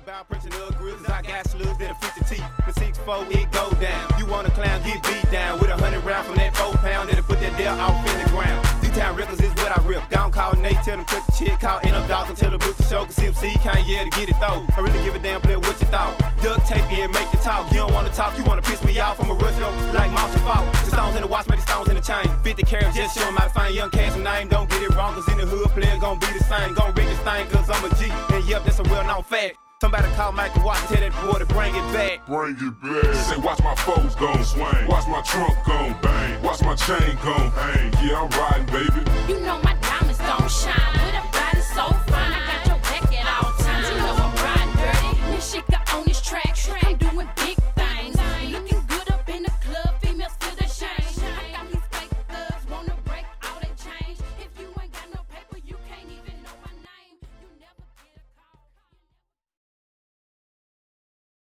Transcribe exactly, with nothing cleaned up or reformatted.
about pressing the grills. I got slugs that are fifty teeth. The six four, it go down. You want a clown, get beat down with a hundred rounds from that four pound that'll put that deal off in the ground. D-Town records is what I rip. Down call Nate, tell them cut the chick, call in up dogs until the book the show. Cause M C can't yeah to get it though. I really give a damn player what you thought. Duct tape and make the talk. You don't wanna talk, you wanna piss me off. I'm a rush though, like mouse and fall. The stones in the watch, make the stones in the chain. fifty carats, just show 'em how to find young cats and name. Don't get it wrong, cause in the hood, player gon' be the same. Gon' rig this thing, cause I'm a G. And yep, that's a real known fact. Somebody call Michael Watts, tell that boy to bring it back. Bring it back. Say, watch my foes gon' swing. Watch my trunk gon' bang. Watch my chain gon' hang. Yeah, I'm riding, baby. You know my diamonds gon' shine with a